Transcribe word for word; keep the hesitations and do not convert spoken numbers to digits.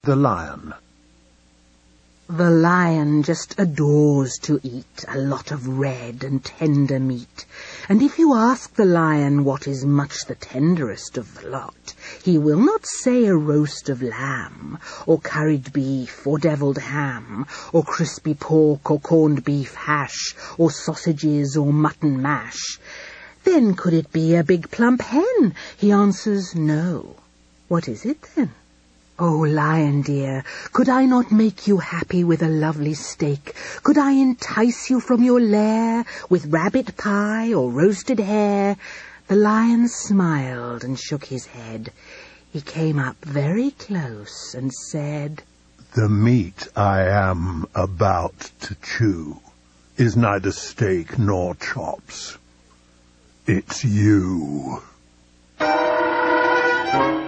The lion. The lion just adores to eat a lot of red and tender meat, and if you ask the lion what is much the tenderest of the lot, he will not say a roast of lamb, or curried beef, or devilled ham, or crispy pork, or corned beef hash, or sausages, or mutton mash. Then could it be a big plump hen? He answers, no. What is it then? Oh, lion dear, could I not make you happy with a lovely steak? Could I entice you from your lair with rabbit pie or roasted hare? The lion smiled and shook his head. He came up very close and said, The meat I am about to chew is neither steak nor chops. It's you.